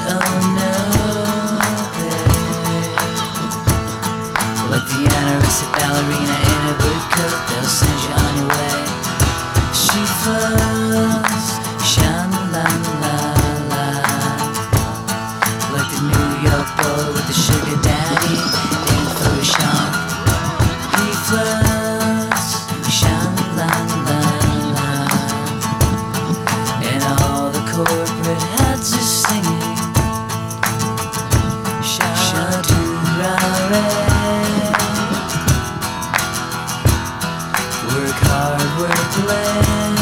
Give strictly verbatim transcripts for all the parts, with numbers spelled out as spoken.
oh no, like the anorexic ballerina in a blue coat, they'll send you on your way. She flows, sha-la-la-la, like the New York bull with the sugar daddy in Photoshop. He flows, sha-la-la-la, and all the corporate heads are singing sha-do-ra-re. Work hard, work late,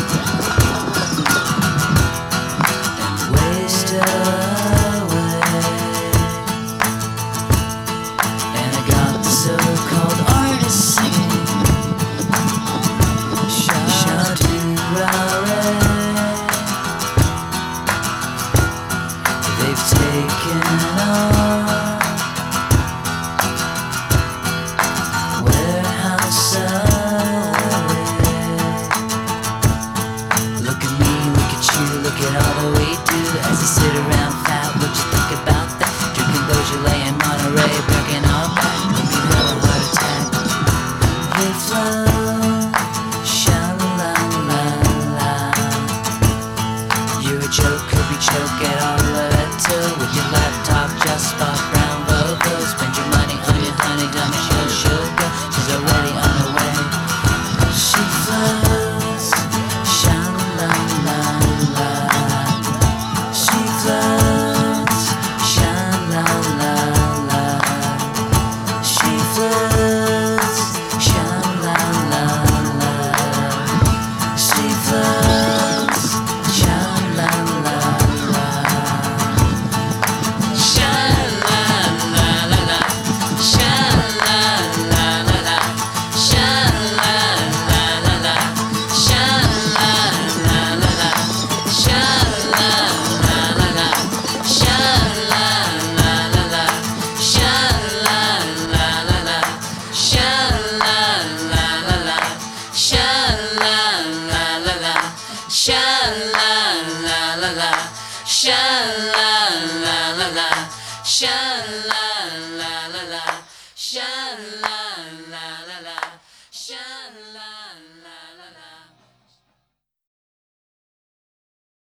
and waste away. And I got the so-called artists singing sha-do-ra-re. They've taken on warehouse salary. Look at me, look at you, look at all that we do as I sit around fat. What you think about that? Drinking Beaujolais in Monterey, breaking all back. Maybe have a heart attack. They flow, sha-la-la-la. You're a joke, could be choke, get all of it too. With your laptop, just spot brown vocals. Spend your money on your honey, dummy show sugar. She's already on her way. She flows, sha-la-la-la. She flows, sha-la-la-la. She flows, sha-la-la-la. She flows, sha-la-la-la. Sha-la-la-la, sha-la-la-la, sha-la.